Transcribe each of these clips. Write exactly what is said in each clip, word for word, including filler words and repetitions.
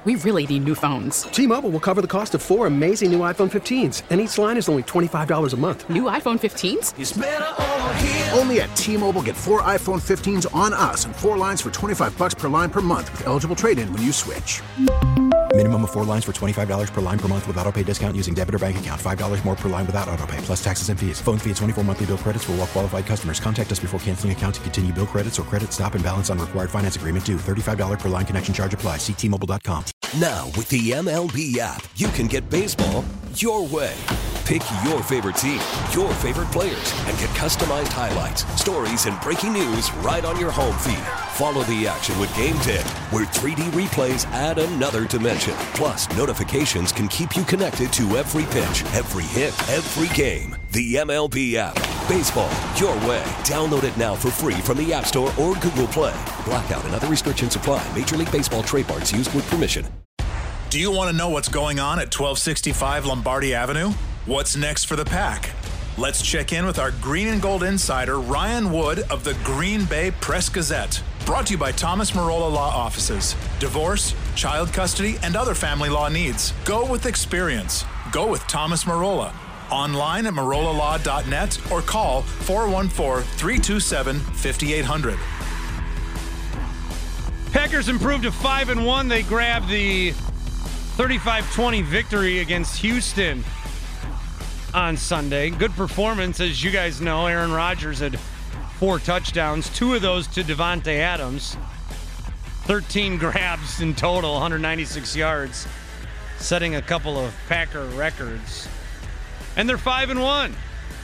We really need new phones. T-Mobile will cover the cost of four amazing new iPhone fifteens, and each line is only twenty-five dollars a month. New iPhone fifteens? It's better over here. Only at T-Mobile, get four iPhone fifteens on us and four lines for twenty-five dollars per line per month with eligible trade-in when you switch. Minimum of four lines for twenty-five dollars per line per month with autopay discount using debit or bank account. five dollars more per line without autopay, plus taxes and fees. Phone fee at twenty-four monthly bill credits for well-qualified customers. Contact us before canceling account to continue bill credits or credit stop and balance on required finance agreement due. thirty-five dollars per line connection charge applies. See T Mobile dot com. Now, with the M L B app, you can get baseball your way. Pick your favorite team, your favorite players, and get customized highlights, stories, and breaking news right on your home feed. Follow the action with Game Day, where three D replays add another dimension. Plus, notifications can keep you connected to every pitch, every hit, every game. The M L B app. Baseball your way. Download it now for free from the App Store or Google Play. Blackout and other restrictions apply. Major League Baseball trademarks used with permission. Do you want to know what's going on at twelve sixty-five Lombardi Avenue? What's next for the Pack? Let's check in with our Green and Gold insider, Ryan Wood of the Green Bay Press-Gazette. Brought to you by Thomas Marola Law Offices. Divorce, child custody, and other family law needs. Go with experience. Go with Thomas Marola. Online at marola law dot net or call four one four, three two seven, five eight zero zero. Packers improved to five and one. They grabbed the thirty-five twenty victory against Houston on Sunday. Good performance, as you guys know. Aaron Rodgers had four touchdowns, two of those to Davante Adams. thirteen grabs in total, one hundred ninety-six yards, setting a couple of Packer records. And they're five and one.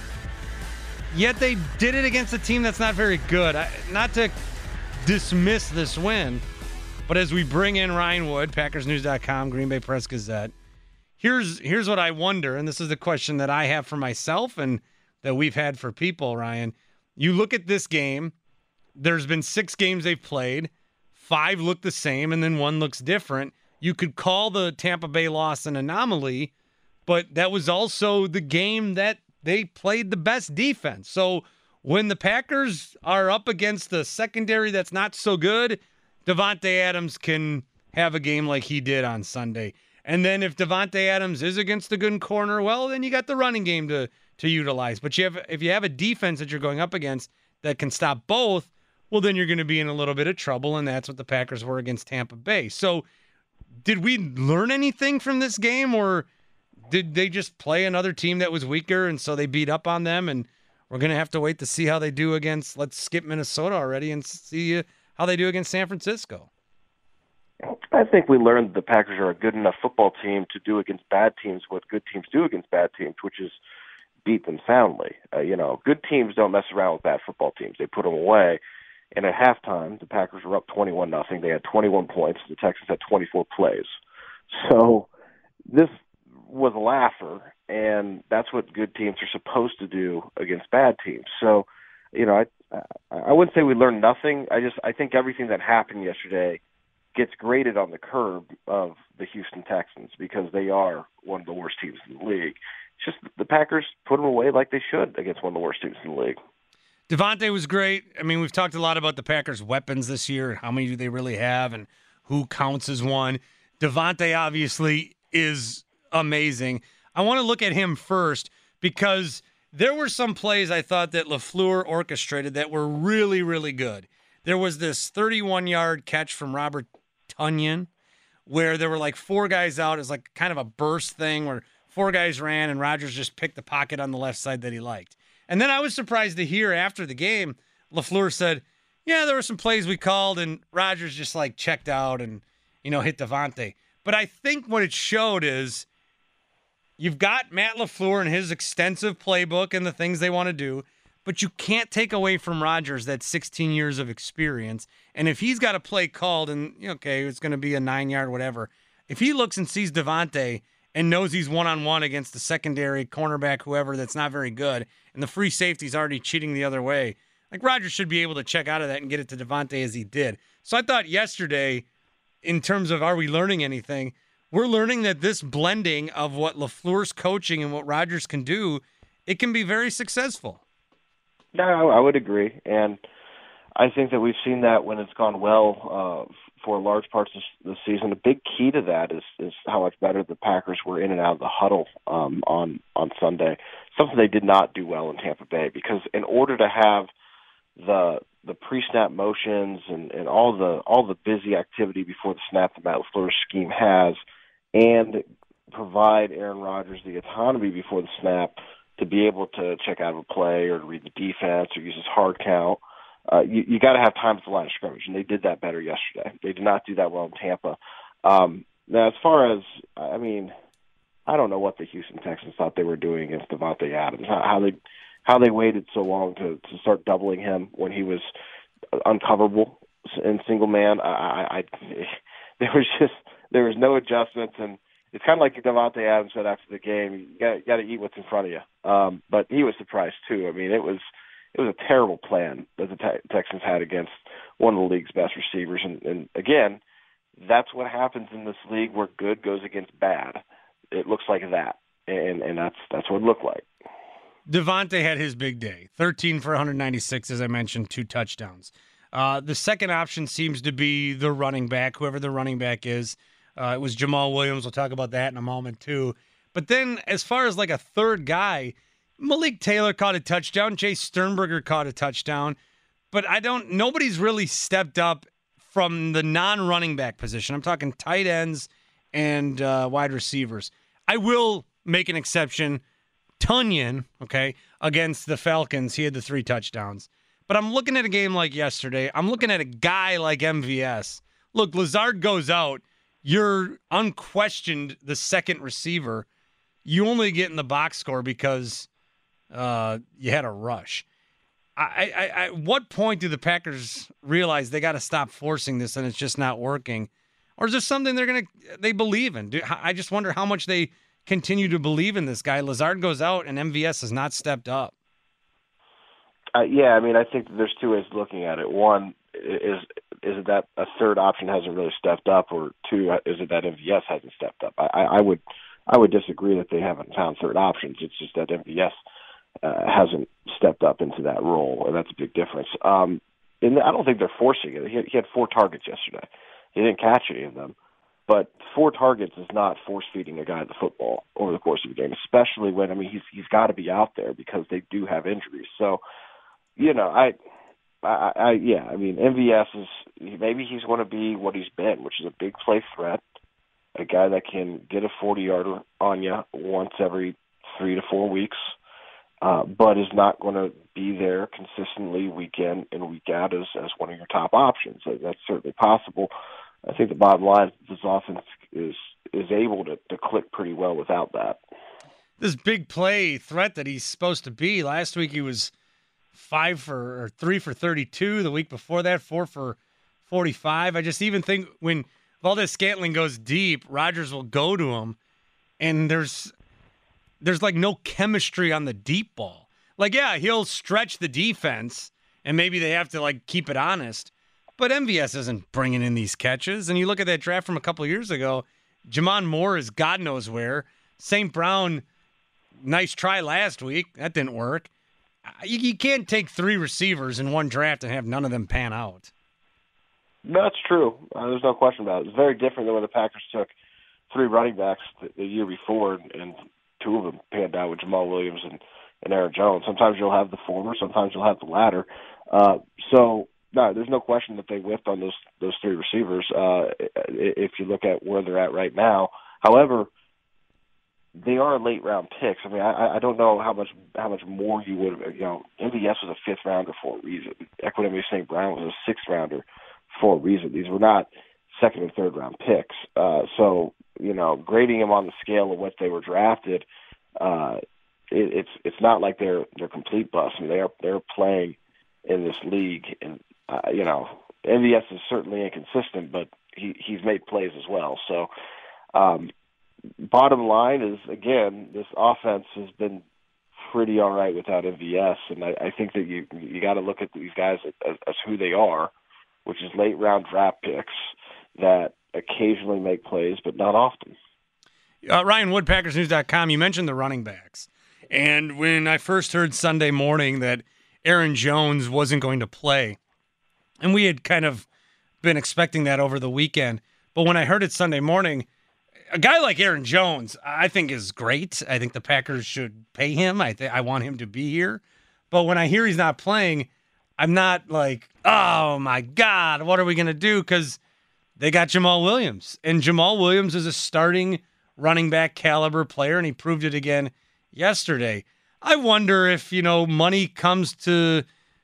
Yet they did it against a team that's not very good. I, not to dismiss this win, but as we bring in Ryan Wood, Packers News dot com, Green Bay Press-Gazette, here's here's what I wonder, and this is the question that I have for myself and that we've had for people, Ryan. You look at this game, there's been six games they've played, five look the same, and then one looks different. You could call the Tampa Bay loss an anomaly, but that was also the game that they played the best defense. So when the Packers are up against the secondary that's not so good, Davante Adams can have a game like he did on Sunday. And then if Davante Adams is against a good corner, well, then you got the running game to to utilize. But you have if you have a defense that you're going up against that can stop both, well, then you're going to be in a little bit of trouble, and that's what the Packers were against Tampa Bay. So did we learn anything from this game, or did they just play another team that was weaker, and so they beat up on them, and we're going to have to wait to see how they do against, let's skip Minnesota already and see uh, how they do against San Francisco? I think we learned the Packers are a good enough football team to do against bad teams what good teams do against bad teams, which is beat them soundly. Uh, you know, good teams don't mess around with bad football teams. They put them away. And at halftime, the Packers were up twenty-one nothing. They had twenty-one points. The Texans had twenty-four plays. So this was a laugher, and that's what good teams are supposed to do against bad teams. So, you know, I I wouldn't say we learned nothing. I just I think everything that happened yesterday gets graded on the curb of the Houston Texans because they are one of the worst teams in the league. It's just the Packers put them away like they should against one of the worst teams in the league. Davante was great. I mean, we've talked a lot about the Packers' weapons this year, how many do they really have, and who counts as one. Davante obviously is amazing. I want to look at him first because there were some plays I thought that LaFleur orchestrated that were really, really good. There was this thirty-one-yard catch from Robert Tonyan where there were like four guys out. It was like kind of a burst thing where four guys ran and Rodgers just picked the pocket on the left side that he liked. And then I was surprised to hear after the game, LaFleur said, yeah, there were some plays we called and Rodgers just like checked out and, you know, hit Davante. But I think what it showed is you've got Matt LaFleur and his extensive playbook and the things they want to do, but you can't take away from Rodgers that sixteen years of experience. And if he's got a play called and, okay, it's going to be a nine-yard whatever, if he looks and sees Davante and knows he's one-on-one against the secondary, cornerback, whoever that's not very good, and the free safety's already cheating the other way, like Rodgers should be able to check out of that and get it to Davante as he did. So I thought yesterday, in terms of are we learning anything, we're learning that this blending of what LaFleur's coaching and what Rodgers can do, it can be very successful. No, I would agree. And I think that we've seen that when it's gone well uh, for large parts of the season. A big key to that is, is how much better the Packers were in and out of the huddle um, on, on Sunday, something they did not do well in Tampa Bay, because in order to have the the pre-snap motions and, and all the all the busy activity before the snap that Matt LaFleur's scheme has, and provide Aaron Rodgers the autonomy before the snap to be able to check out of a play or to read the defense or use his hard count, uh, you, you got to have time at the line of scrimmage, and they did that better yesterday. They did not do that well in Tampa. Um, now, as far as, I mean, I don't know what the Houston Texans thought they were doing against Davante Adams, how, how they how they waited so long to, to start doubling him when he was uncoverable in single man. I, I, I there was just there was no adjustments, and it's kind of like Davante Adams said after the game, you got, you got to eat what's in front of you. Um, but he was surprised too. I mean, it was it was a terrible plan that the te- Texans had against one of the league's best receivers. And, and again, that's what happens in this league where good goes against bad. It looks like that, and and that's that's what it looked like. Davante had his big day, thirteen for one ninety-six, as I mentioned, two touchdowns. Uh, the second option seems to be the running back, whoever the running back is. Uh, it was Jamal Williams. We'll talk about that in a moment, too. But then as far as like a third guy, Malik Taylor caught a touchdown. Jay Sternberger caught a touchdown. But I don't, nobody's really stepped up from the non-running back position. I'm talking tight ends and uh, wide receivers. I will make an exception. Tonyan, okay, against the Falcons, he had the three touchdowns. But I'm looking at a game like yesterday. I'm looking at a guy like M V S. Look, Lazard goes out. You're unquestioned the second receiver. You only get in the box score because uh, you had a rush. I, I, I, at what point do the Packers realize they got to stop forcing this and it's just not working? Or is there something they're gonna they believe in? Do, I just wonder how much they continue to believe in this guy. Lazard goes out and M V S has not stepped up. Uh, yeah, I mean, I think there's two ways of looking at it. One is is it that a third option hasn't really stepped up, or two, is it that M V S hasn't stepped up? I, I would I would disagree that they haven't found third options. It's just that M V S uh, hasn't stepped up into that role, and that's a big difference. Um, and I don't think they're forcing it. He had, he had four targets yesterday. He didn't catch any of them. But four targets is not force-feeding a guy the football over the course of a game, especially when, I mean, he's he's got to be out there because they do have injuries. So, you know, I, I, I yeah, I mean, M V S is, maybe he's going to be what he's been, which is a big play threat, a guy that can get a forty-yarder on you once every three to four weeks, uh, but is not going to be there consistently week in and week out as, as one of your top options. So that's certainly possible. I think the bottom line is this offense is is able to, to click pretty well without that. This big play threat that he's supposed to be. Last week he was five for or three for thirty-two. The week before that, four for forty-five. I just even think when Valdez-Scantling goes deep, Rodgers will go to him, and there's there's like no chemistry on the deep ball. Like, yeah, he'll stretch the defense, and maybe they have to like keep it honest. But M V S isn't bringing in these catches. And you look at that draft from a couple of years ago, Jamon Moore is God knows where. Saint Brown, nice try last week. That didn't work. You, you can't take three receivers in one draft and have none of them pan out. That's true. Uh, there's no question about it. It's very different than when the Packers took three running backs the, the year before, and two of them panned out with Jamal Williams and, and Aaron Jones. Sometimes you'll have the former, sometimes you'll have the latter. Uh, so, No, there's no question that they whiffed on those those three receivers. Uh, if you look at where they're at right now, however, they are late round picks. I mean, I, I don't know how much how much more you would. You know, M V S was a fifth rounder for a reason. Equinemius Saint Brown was a sixth rounder for a reason. These were not second and third round picks. Uh, so you know, grading them on the scale of what they were drafted, uh, it, it's it's not like they're they're complete busts. I mean, they are they're playing in this league and. Uh, you know, M V S is certainly inconsistent, but he, he's made plays as well. So, um, bottom line is, again, this offense has been pretty all right without M V S, and I, I think that you you got to look at these guys as, as who they are, which is late round draft picks that occasionally make plays, but not often. Uh, Ryan Wood, Packers News dot com. You mentioned the running backs, and when I first heard Sunday morning that Aaron Jones wasn't going to play, And we had kind of been expecting that over the weekend. But when I heard it Sunday morning, a guy like Aaron Jones, I think is great. I think the Packers should pay him. I th- I want him to be here. But when I hear he's not playing, I'm not like, oh my God, what are we going to do? Because they got Jamal Williams. And Jamal Williams is a starting running back caliber player, and he proved it again yesterday. I wonder if, you know, money comes to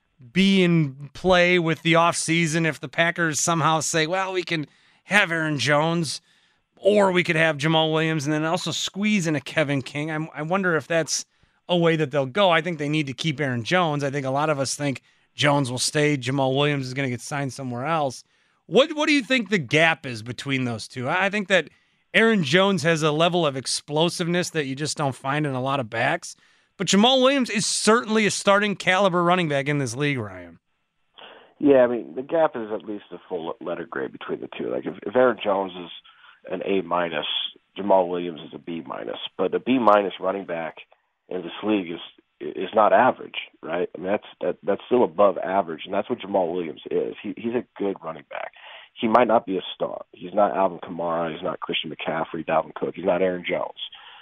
be in play with the offseason, if the Packers somehow say, well, we can have Aaron Jones, or we could have Jamal Williams and then also squeeze in a Kevin King. I, I wonder if that's a way that they'll go. I think they need to keep Aaron Jones. I think a lot of us think Jones will stay. Jamal Williams is going to get signed somewhere else. What what do you think the gap is between those two? I think that Aaron Jones has a level of explosiveness that you just don't find in a lot of backs. But Jamal Williams is certainly a starting caliber running back in this league, Ryan. Yeah, I mean, the gap is at least a full letter grade between the two. Like, if, if Aaron Jones is an A minus, Jamal Williams is a B minus. But a B minus running back in this league is is not average, right? I mean, that's that, that's still above average, and that's what Jamal Williams is. He he's a good running back. He might not be a star. He's not Alvin Kamara. He's not Christian McCaffrey, Dalvin Cook. He's not Aaron Jones.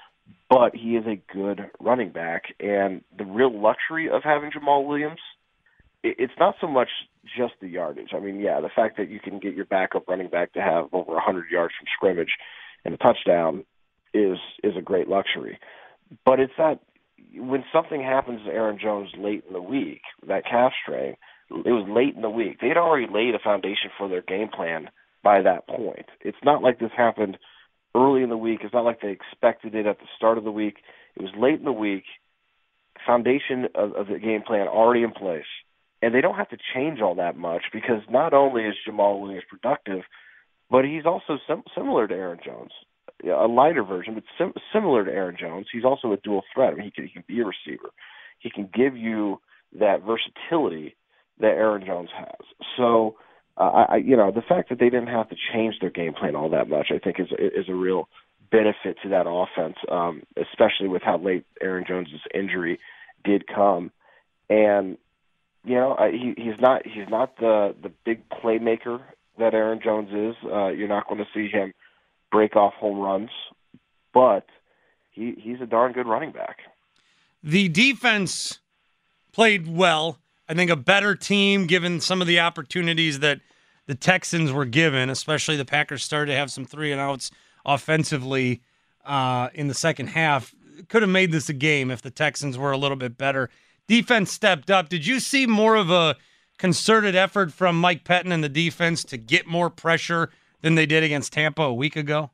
But he is a good running back, and the real luxury of having Jamal Williams, it's not so much just the yardage. I mean, yeah, the fact that you can get your backup running back to have over one hundred yards from scrimmage and a touchdown is is a great luxury. But it's that when something happens to Aaron Jones late in the week, that calf strain, it was late in the week. They had already laid a foundation for their game plan by that point. It's not like this happened early in the week. It's not like they expected it at the start of the week. It was late in the week, foundation of, of the game plan already in place. And they don't have to change all that much because not only is Jamal Williams productive, but he's also sim- similar to Aaron Jones, a lighter version, but sim- similar to Aaron Jones. He's also a dual threat. I mean, he can, he can be a receiver. He can give you that versatility that Aaron Jones has. So, uh, I, you know, the fact that they didn't have to change their game plan all that much, I think, is is a real benefit to that offense, um, especially with how late Aaron Jones' injury did come. And you know, uh, he, he's not he's not the, the big playmaker that Aaron Jones is. Uh, you're not going to see him break off home runs, but he he's a darn good running back. The defense played well. I think a better team, given some of the opportunities that the Texans were given, especially the Packers started to have some three and outs offensively uh, in the second half. Could have made this a game if the Texans were a little bit better. Defense stepped up. Did you see more of a concerted effort from Mike Pettin and the defense to get more pressure than they did against Tampa a week ago?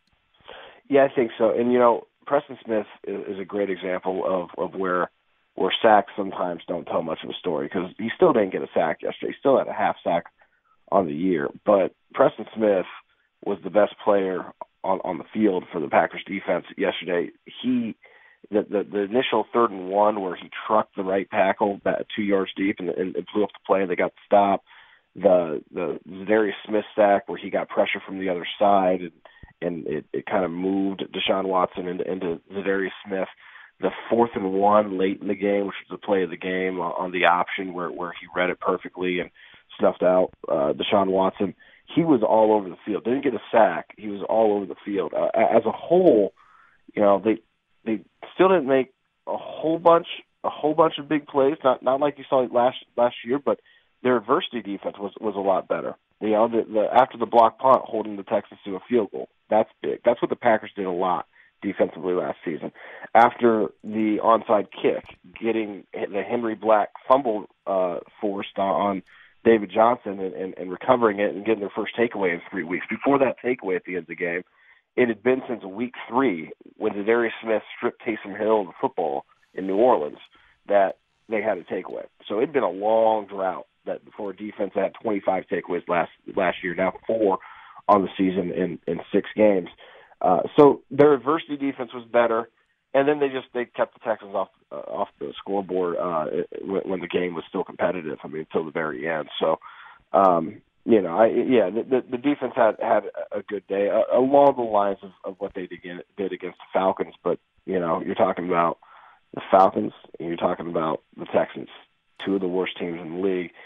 Yeah, I think so. And, you know, Preston Smith is a great example of, of where where sacks sometimes don't tell much of a story because he still didn't get a sack yesterday. He still had a half sack on the year. But Preston Smith was the best player on, on the field for the Packers defense yesterday. He The, the the initial third and one where he trucked the right tackle about two yards deep and, and, and blew up the play and they got the stop. The the Zadarius Smith sack where he got pressure from the other side and, and it, it kind of moved Deshaun Watson into, into Zadarius Smith. The fourth and one late in the game, which was the play of the game on the option where, where he read it perfectly and snuffed out uh, Deshaun Watson. He was all over the field. Didn't get a sack. He was all over the field. Uh, as a whole, you know, they They still didn't make a whole bunch, a whole bunch of big plays. Not not like you saw last last year, but their adversity defense was, was a lot better. You know, the, the after the block punt, holding the Texans to a field goal. That's big. That's what the Packers did a lot defensively last season. After the onside kick, getting the Henry Black fumble uh, forced on David Johnson and, and, and recovering it and getting their first takeaway in three weeks. Before that takeaway at the end of the game, it had been since week three when Zadarius Smith stripped Taysom Hill of the football in New Orleans that they had a takeaway. So it had been a long drought that for a defense that had twenty-five takeaways last last year, now four on the season in, in six games. Uh, so their adversity defense was better, and then they just they kept the Texans off uh, off the scoreboard uh, when, when the game was still competitive. I mean, until the very end. So. Um, You know, I yeah, the, the defense had had a good day uh, along the lines of, of what they did, did against the Falcons. But you know, you're talking about the Falcons and you're talking about the Texans, two of the worst teams in the league.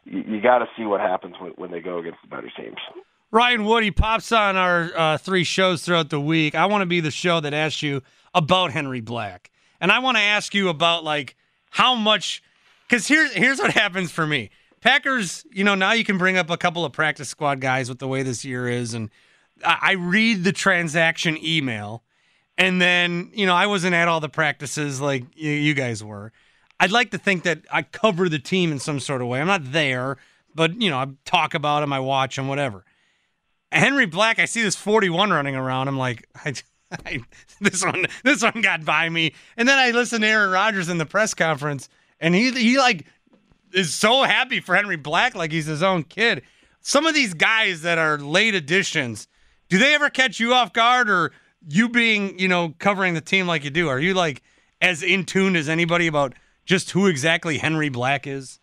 you, you got to see what happens when, when they go against the better teams. Ryan Wood, he pops on our uh, three shows throughout the week. I want to be the show that asks you about Henry Black. And I want to ask you about, like, how much – because here's, here's what happens for me. Packers, you know, now you can bring up a couple of practice squad guys with the way this year is, and I, I read the transaction email, and then, you know, I wasn't at all the practices like you, you guys were. I'd like to think that I cover the team in some sort of way. I'm not there, but, you know, I talk about him, I watch him, whatever. Henry Black, I see this forty-one running around. I'm like, I, I, this one, this one got by me. And then I listened to Aaron Rodgers in the press conference, and he, he like is so happy for Henry Black, like he's his own kid. Some of these guys that are late additions, do they ever catch you off guard, or you being, you know, covering the team like you do? Are you like as in tune as anybody about just who exactly Henry Black is?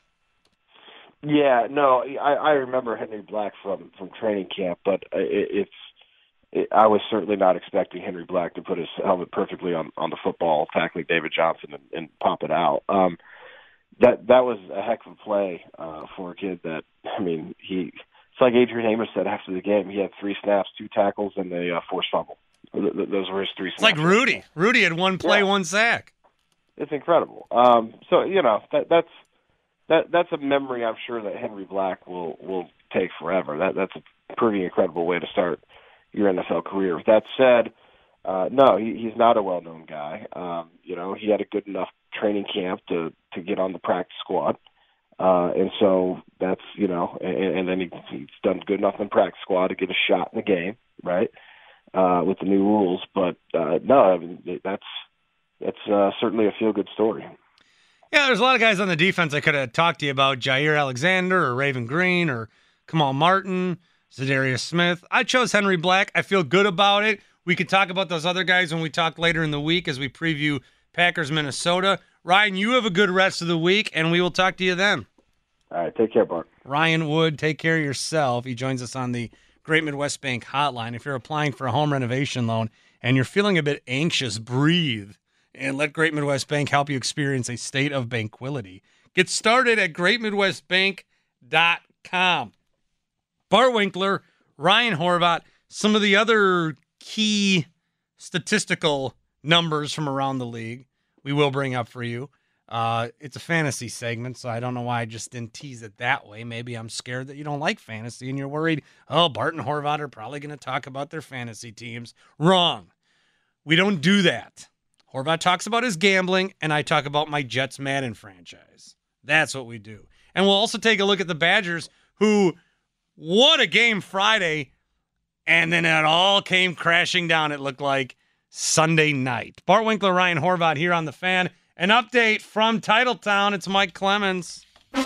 Yeah, no, I, I remember Henry Black from, from training camp, but it, it's it, I was certainly not expecting Henry Black to put his helmet perfectly on, on the football, tackling David Johnson and, and pop it out. Um, that that was a heck of a play uh, for a kid that, I mean, he it's like Adrian Amos said after the game. He had three snaps, two tackles, and a uh, forced fumble. Those were his three snaps. It's like Rudy. Rudy had one play, yeah. one sack. It's incredible. Um, so, you know, that that's That that's a memory I'm sure that Henry Black will, will take forever. That that's a pretty incredible way to start your N F L career. With that said, uh, no, he, he's not a well-known guy. Um, you know, he had a good enough training camp to, to get on the practice squad, uh, and so that's you know, and, and then he, he's done good enough in the practice squad to get a shot in the game, right? Uh, with the new rules, but uh, no, I mean that's that's uh, certainly a feel-good story. Yeah, there's a lot of guys on the defense I could have talked to you about, Jair Alexander or Raven Green or Kamal Martin, Zadarius Smith. I chose Henry Black. I feel good about it. We could talk about those other guys when we talk later in the week as we preview Packers, Minnesota. Ryan, you have a good rest of the week, and we will talk to you then. All right, take care, Bart. Ryan Wood, take care of yourself. He joins us on the Great Midwest Bank hotline. If you're applying for a home renovation loan and you're feeling a bit anxious, breathe. And let Great Midwest Bank help you experience a state of banquility. Get started at great midwest bank dot com. Bart Winkler, Ryan Horvat, some of the other key statistical numbers from around the league we will bring up for you. Uh, it's a fantasy segment, so I don't know why I just didn't tease it that way. Maybe I'm scared that you don't like fantasy and you're worried, oh, Bart and Horvat are probably going to talk about their fantasy teams. Wrong. We don't do that. Horvat talks about his gambling, and I talk about my Jets Madden franchise. That's what we do. And we'll also take a look at the Badgers, who, what a game Friday, and then it all came crashing down, it looked like, Sunday night. Bart Winkler, Ryan Horvat here on The Fan. An update from Titletown. It's Mike Clemens.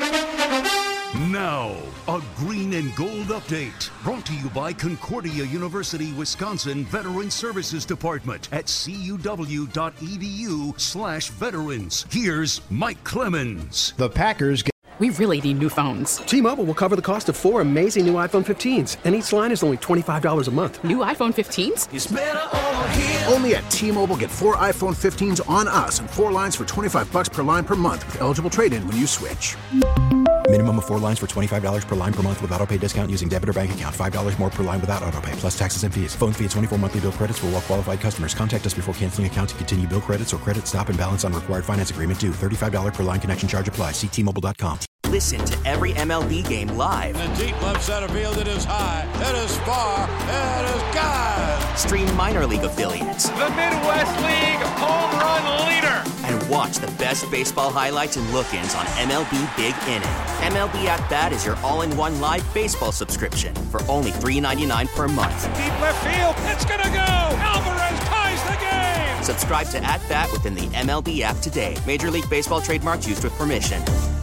Now, a green and gold update brought to you by Concordia University, Wisconsin Veteran Services Department at cuw.edu slash veterans. Here's Mike Clemens. The Packers get... We really need new phones. T-Mobile will cover the cost of four amazing new iPhone fifteens, and each line is only twenty-five dollars a month. New iPhone fifteens? It's better over here. Only at T-Mobile, get four iPhone fifteens on us and four lines for twenty-five bucks per line per month with eligible trade-in when you switch. Minimum of four lines for twenty-five dollars per line per month with autopay discount using debit or bank account. five dollars more per line without autopay, plus taxes and fees. Phone fee at twenty-four monthly bill credits for well-qualified customers. Contact us before canceling account to continue bill credits or credit stop and balance on required finance agreement due. thirty-five dollars per line connection charge applies. See T Mobile dot com. Listen to every M L B game live. In the deep left center field, it is high, it is far, it is gone. Stream minor league affiliates. The Midwest League home run leader. And watch the best baseball highlights and look-ins on M L B Big Inning. M L B At Bat is your all-in-one live baseball subscription for only three dollars and ninety-nine cents per month. Deep left field, it's gonna go. Alvarez ties the game. Subscribe to At Bat within the M L B app today. Major League Baseball trademarks used with permission.